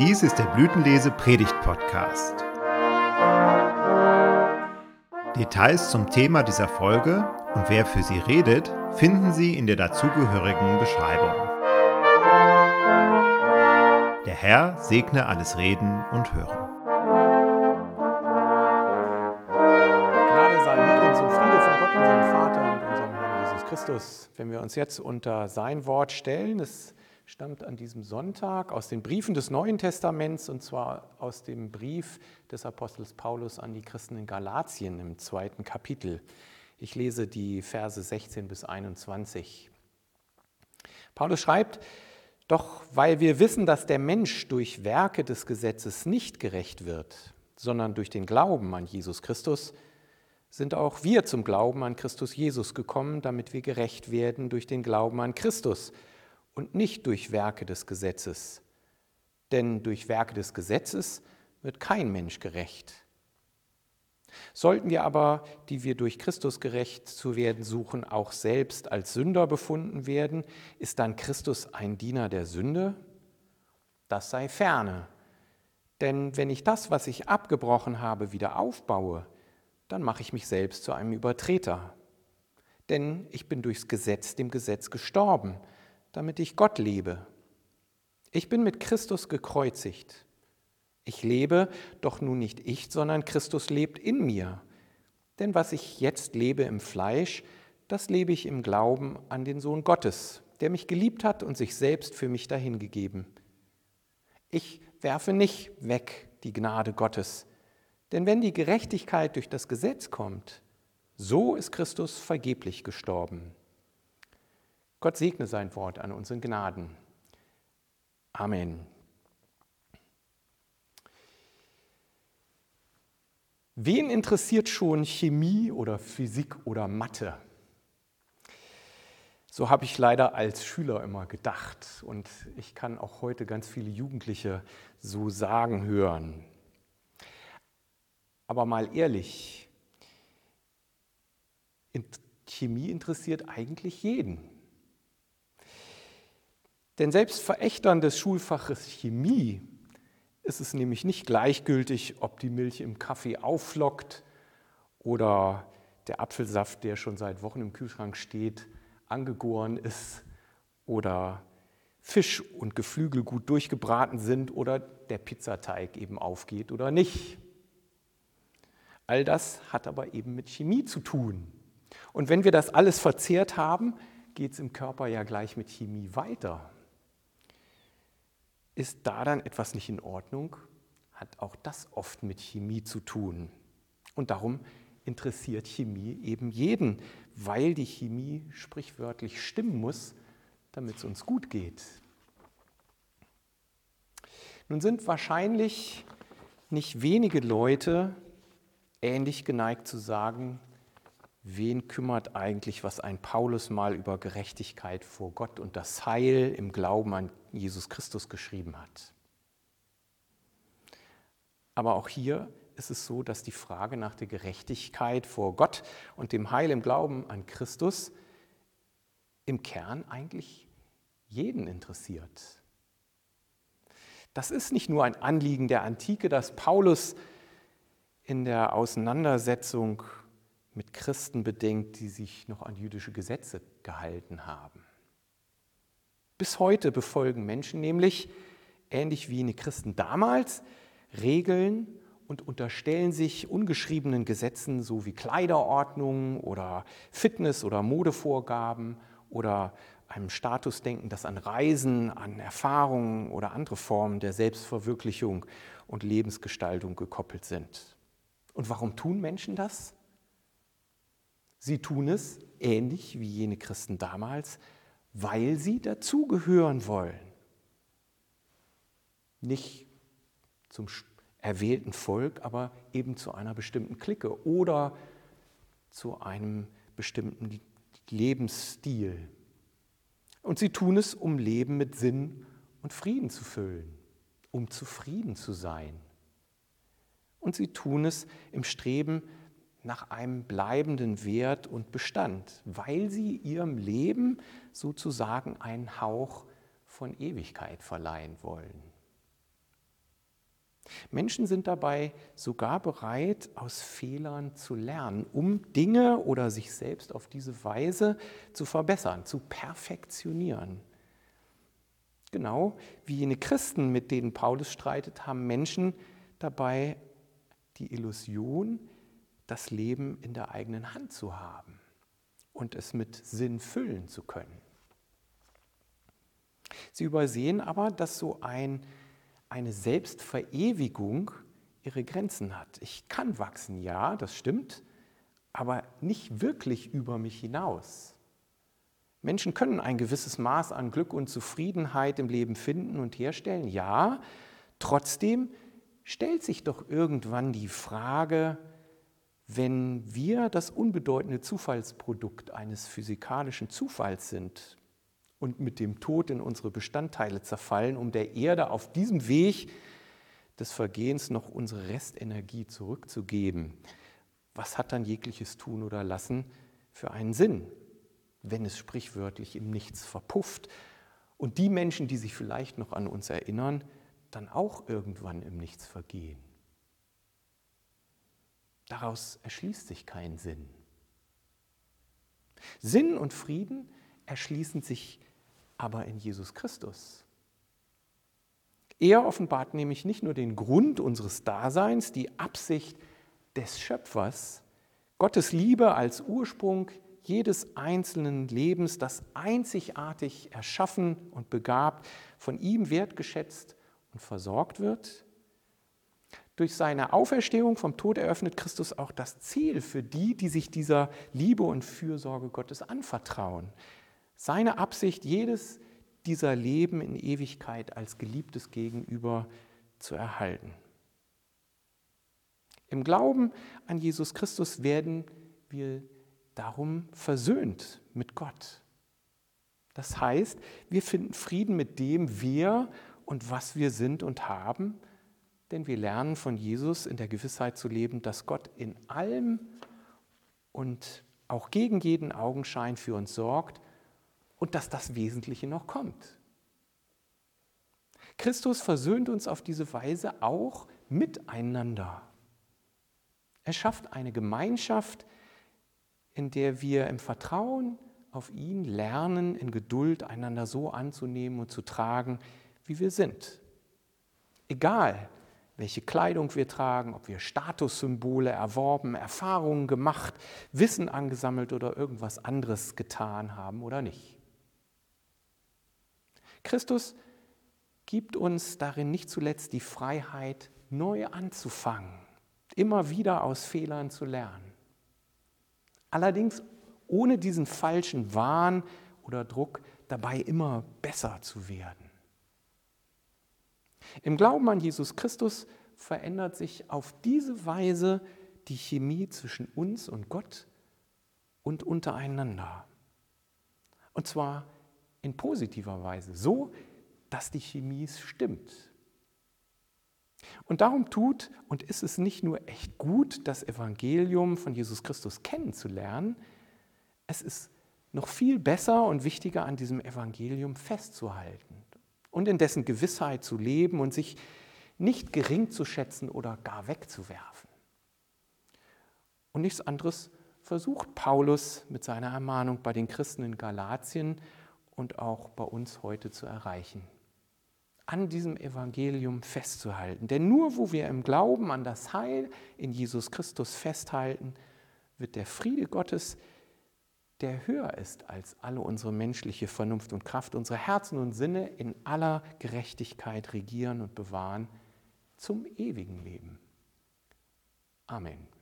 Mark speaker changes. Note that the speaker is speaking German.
Speaker 1: Dies ist der Blütenlese-Predigt-Podcast. Details zum Thema dieser Folge und wer für sie redet, finden Sie in der dazugehörigen Beschreibung. Der Herr segne alles Reden und Hören.
Speaker 2: Gnade sei mit uns und Friede von Gott, unserem Vater und unserem Herrn Jesus Christus. Wenn wir uns jetzt unter sein Wort stellen, es stammt an diesem Sonntag aus den Briefen des Neuen Testaments, und zwar aus dem Brief des Apostels Paulus an die Christen in Galatien im 2. Kapitel. Ich lese die Verse 16 bis 21. Paulus schreibt: Doch weil wir wissen, dass der Mensch durch Werke des Gesetzes nicht gerecht wird, sondern durch den Glauben an Jesus Christus, sind auch wir zum Glauben an Christus Jesus gekommen, damit wir gerecht werden durch den Glauben an Christus und nicht durch Werke des Gesetzes. Denn durch Werke des Gesetzes wird kein Mensch gerecht. Sollten wir aber, die wir durch Christus gerecht zu werden suchen, auch selbst als Sünder befunden werden, ist dann Christus ein Diener der Sünde? Das sei ferne. Denn wenn ich das, was ich abgebrochen habe, wieder aufbaue, dann mache ich mich selbst zu einem Übertreter. Denn ich bin durchs Gesetz dem Gesetz gestorben, damit ich Gott lebe. Ich bin mit Christus gekreuzigt. Ich lebe, doch nun nicht ich, sondern Christus lebt in mir. Denn was ich jetzt lebe im Fleisch, das lebe ich im Glauben an den Sohn Gottes, der mich geliebt hat und sich selbst für mich dahingegeben. Ich werfe nicht weg die Gnade Gottes, denn wenn die Gerechtigkeit durch das Gesetz kommt, so ist Christus vergeblich gestorben. Gott segne sein Wort an unseren Gnaden. Amen. Wen interessiert schon Chemie oder Physik oder Mathe? So habe ich leider als Schüler immer gedacht, und ich kann auch heute ganz viele Jugendliche so sagen hören. Aber mal ehrlich, Chemie interessiert eigentlich jeden. Denn selbst Verächtern des Schulfaches Chemie ist es nämlich nicht gleichgültig, ob die Milch im Kaffee aufflockt oder der Apfelsaft, der schon seit Wochen im Kühlschrank steht, angegoren ist oder Fisch und Geflügel gut durchgebraten sind oder der Pizzateig eben aufgeht oder nicht. All das hat aber eben mit Chemie zu tun. Und wenn wir das alles verzehrt haben, geht es im Körper ja gleich mit Chemie weiter. Ist da dann etwas nicht in Ordnung, hat auch das oft mit Chemie zu tun. Und darum interessiert Chemie eben jeden, weil die Chemie sprichwörtlich stimmen muss, damit es uns gut geht. Nun sind wahrscheinlich nicht wenige Leute ähnlich geneigt zu sagen: Wen kümmert eigentlich, was ein Paulus mal über Gerechtigkeit vor Gott und das Heil im Glauben an Jesus Christus geschrieben hat? Aber auch hier ist es so, dass die Frage nach der Gerechtigkeit vor Gott und dem Heil im Glauben an Christus im Kern eigentlich jeden interessiert. Das ist nicht nur ein Anliegen der Antike, das Paulus in der Auseinandersetzung mit Christen bedenkt, die sich noch an jüdische Gesetze gehalten haben. Bis heute befolgen Menschen nämlich, ähnlich wie die Christen damals, Regeln und unterstellen sich ungeschriebenen Gesetzen, so wie Kleiderordnungen oder Fitness- oder Modevorgaben oder einem Statusdenken, das an Reisen, an Erfahrungen oder andere Formen der Selbstverwirklichung und Lebensgestaltung gekoppelt sind. Und warum tun Menschen das? Sie tun es, ähnlich wie jene Christen damals, weil sie dazugehören wollen. Nicht zum erwählten Volk, aber eben zu einer bestimmten Clique oder zu einem bestimmten Lebensstil. Und sie tun es, um Leben mit Sinn und Frieden zu füllen, um zufrieden zu sein. Und sie tun es im Streben nach einem bleibenden Wert und Bestand, weil sie ihrem Leben sozusagen einen Hauch von Ewigkeit verleihen wollen. Menschen sind dabei sogar bereit, aus Fehlern zu lernen, um Dinge oder sich selbst auf diese Weise zu verbessern, zu perfektionieren. Genau wie jene Christen, mit denen Paulus streitet, haben Menschen dabei die Illusion, das Leben in der eigenen Hand zu haben und es mit Sinn füllen zu können. Sie übersehen aber, dass so eine Selbstverewigung ihre Grenzen hat. Ich kann wachsen, ja, das stimmt, aber nicht wirklich über mich hinaus. Menschen können ein gewisses Maß an Glück und Zufriedenheit im Leben finden und herstellen, ja, trotzdem stellt sich doch irgendwann die Frage, wenn wir das unbedeutende Zufallsprodukt eines physikalischen Zufalls sind und mit dem Tod in unsere Bestandteile zerfallen, um der Erde auf diesem Weg des Vergehens noch unsere Restenergie zurückzugeben, was hat dann jegliches Tun oder Lassen für einen Sinn, wenn es sprichwörtlich im Nichts verpufft und die Menschen, die sich vielleicht noch an uns erinnern, dann auch irgendwann im Nichts vergehen? Daraus erschließt sich kein Sinn. Sinn und Frieden erschließen sich aber in Jesus Christus. Er offenbart nämlich nicht nur den Grund unseres Daseins, die Absicht des Schöpfers, Gottes Liebe als Ursprung jedes einzelnen Lebens, das einzigartig erschaffen und begabt, von ihm wertgeschätzt und versorgt wird. Durch seine Auferstehung vom Tod eröffnet Christus auch das Ziel für die, die sich dieser Liebe und Fürsorge Gottes anvertrauen. Seine Absicht, jedes dieser Leben in Ewigkeit als geliebtes Gegenüber zu erhalten. Im Glauben an Jesus Christus werden wir darum versöhnt mit Gott. Das heißt, wir finden Frieden mit dem, wer und was wir sind und haben, denn wir lernen von Jesus in der Gewissheit zu leben, dass Gott in allem und auch gegen jeden Augenschein für uns sorgt und dass das Wesentliche noch kommt. Christus versöhnt uns auf diese Weise auch miteinander. Er schafft eine Gemeinschaft, in der wir im Vertrauen auf ihn lernen, in Geduld einander so anzunehmen und zu tragen, wie wir sind. Egal, welche Kleidung wir tragen, ob wir Statussymbole erworben, Erfahrungen gemacht, Wissen angesammelt oder irgendwas anderes getan haben oder nicht. Christus gibt uns darin nicht zuletzt die Freiheit, neu anzufangen, immer wieder aus Fehlern zu lernen. Allerdings ohne diesen falschen Wahn oder Druck, dabei immer besser zu werden. Im Glauben an Jesus Christus verändert sich auf diese Weise die Chemie zwischen uns und Gott und untereinander. Und zwar in positiver Weise, so, dass die Chemie stimmt. Und darum tut und ist es nicht nur echt gut, das Evangelium von Jesus Christus kennenzulernen, es ist noch viel besser und wichtiger, an diesem Evangelium festzuhalten und in dessen Gewissheit zu leben und sich nicht gering zu schätzen oder gar wegzuwerfen. Und nichts anderes versucht Paulus mit seiner Ermahnung bei den Christen in Galatien und auch bei uns heute zu erreichen. An diesem Evangelium festzuhalten. Denn nur wo wir im Glauben an das Heil in Jesus Christus festhalten, wird der Friede Gottes, der höher ist als alle unsere menschliche Vernunft und Kraft, unsere Herzen und Sinne in aller Gerechtigkeit regieren und bewahren zum ewigen Leben. Amen.